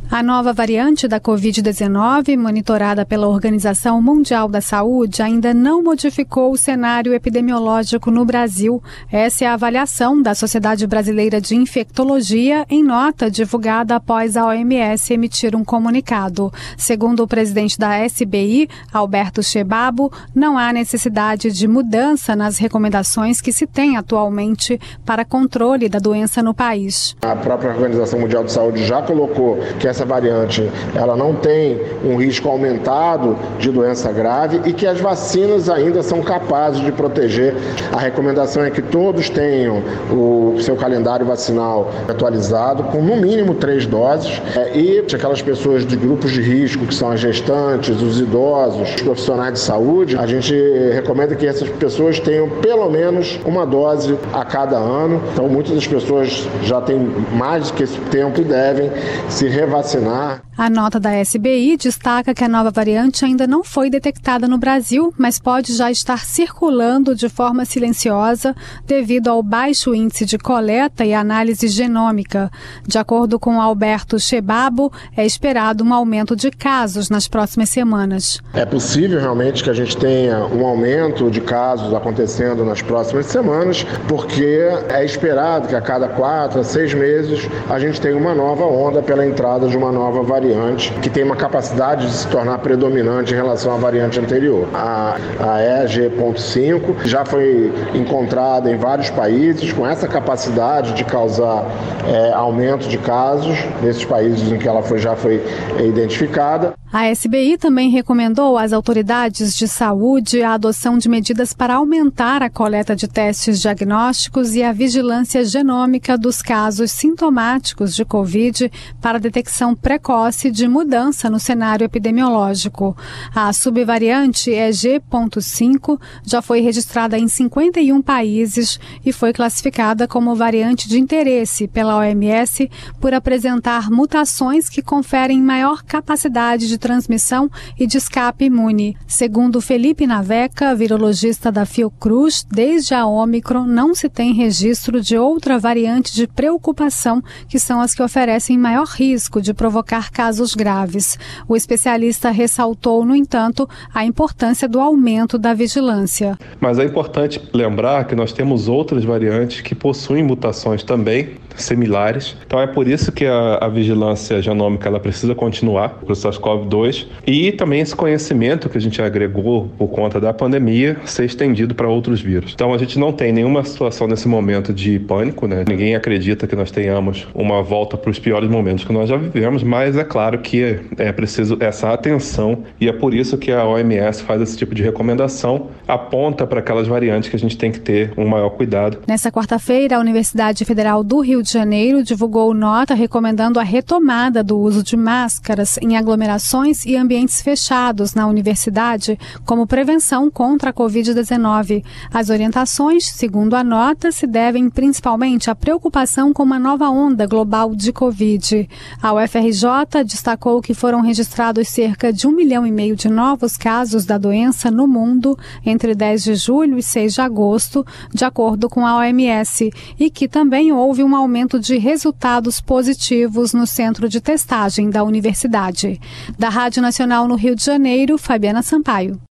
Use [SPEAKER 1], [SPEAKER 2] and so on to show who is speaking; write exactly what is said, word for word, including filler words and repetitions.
[SPEAKER 1] A nova variante da covid dezenove, monitorada pela Organização Mundial da Saúde, ainda não modificou o cenário epidemiológico no Brasil. Essa é a avaliação da Sociedade Brasileira de Infectologia em nota divulgada após a O M S emitir um comunicado. Segundo o presidente da S B I, Alberto Shebabo, não há necessidade de mudança nas recomendações que se tem atualmente para controle da doença no país.
[SPEAKER 2] A própria Organização Mundial de Saúde já colocou que essa variante ela não tem um risco aumentado de doença grave e que as vacinas ainda são capazes de proteger. A recomendação é que todos tenham o seu calendário vacinal atualizado com no mínimo três doses é, e aquelas pessoas de grupos de risco, que são as gestantes, os idosos, os profissionais de saúde, a gente recomenda que essas pessoas tenham pelo menos uma dose a cada ano. Então muitas das pessoas já têm mais do que esse tempo e devem se revacinar.
[SPEAKER 1] A nota da S B I destaca que a nova variante ainda não foi detectada no Brasil, mas pode já estar circulando de forma silenciosa devido ao baixo índice de coleta e análise genômica. De acordo com Alberto Shebabo, é esperado um aumento de casos nas próximas semanas.
[SPEAKER 2] É possível realmente que a gente tenha um aumento de casos acontecendo nas próximas semanas, porque é esperado que a cada quatro a seis meses a gente tenha uma nova onda pela entrada de uma nova variante que tem uma capacidade de se tornar predominante em relação à variante anterior. A, a E G ponto cinco já foi encontrada em vários países com essa capacidade de causar é, aumento de casos nesses países em que ela foi, já foi é, identificada.
[SPEAKER 1] A S B I também recomendou às autoridades de saúde a adoção de medidas para aumentar a coleta de testes diagnósticos e a vigilância genômica dos casos sintomáticos de Covid para detecção precoce de mudança no cenário epidemiológico. A subvariante E G ponto cinco já foi registrada em cinquenta e um países e foi classificada como variante de interesse pela O M S por apresentar mutações que conferem maior capacidade de transmissão e de escape imune. Segundo Felipe Naveca, virologista da Fiocruz, desde a Ômicron não se tem registro de outra variante de preocupação, que são as que oferecem maior risco de provocar casos graves. O especialista ressaltou, no entanto, a importância do aumento da vigilância.
[SPEAKER 3] Mas é importante lembrar que nós temos outras variantes que possuem mutações também similares. Então é por isso que a, a vigilância genômica ela precisa continuar para o SARS-CoV dois e também esse conhecimento que a gente agregou por conta da pandemia ser estendido para outros vírus. Então a gente não tem nenhuma situação nesse momento de pânico, né? Ninguém acredita que nós tenhamos uma volta para os piores momentos que nós já vivemos, mas é claro que é preciso essa atenção e é por isso que a O M S faz esse tipo de recomendação, aponta para aquelas variantes que a gente tem que ter um maior cuidado.
[SPEAKER 1] Nessa quarta-feira, a Universidade Federal do Rio de Janeiro divulgou nota recomendando a retomada do uso de máscaras em aglomerações e ambientes fechados na universidade como prevenção contra a covid dezenove. As orientações, segundo a nota, se devem principalmente à preocupação com uma nova onda global de Covid. A U F R J destacou que foram registrados cerca de um milhão e meio de novos casos da doença no mundo entre dez de julho e seis de agosto, de acordo com a O M S, e que também houve um aumento de resultados positivos no centro de testagem da universidade. Da Rádio Nacional no Rio de Janeiro, Fabiana Sampaio.